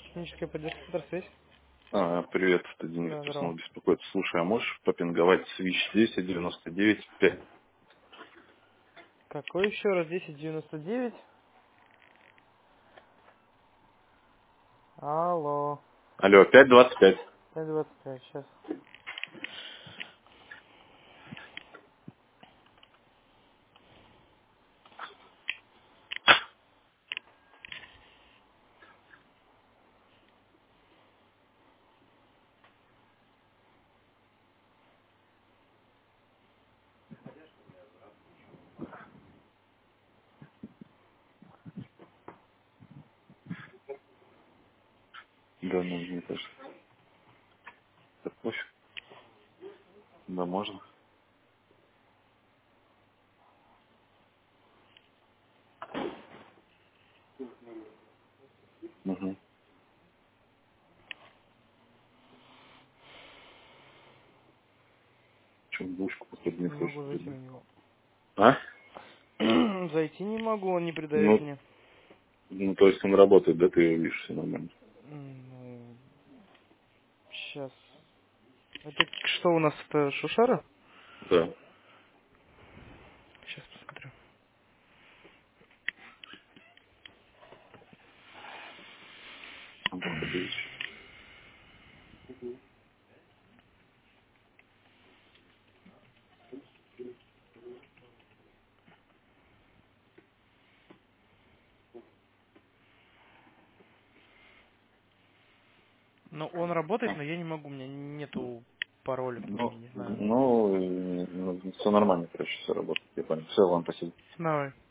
Техническая поддержка, интерфейс. Привет, это Денис, Да, кто снова здорово. беспокоит. Слушай, а можешь попинговать Switch 1099.5? Какой еще раз? 1099. Алло. Алло, 5.25. 525, сейчас. Да, ну, мне кажется, это пофиг. Да, можно. Угу. Че, в душку, походу, не Не хочешь могу зайти на придать? него. А? Зайти не могу, он не придает Ну, мне. то есть он работает, да, ты его видишь, все нормально. Ну, сейчас. Это что у нас, это Шушара? Да. Сейчас посмотрю. Антон Андреевич. Ну, он работает, но я не могу, у меня нету пароля к нему, Ну, не знаю. все нормально, короче, все работает, я понял. Все, ладно, спасибо. Давай.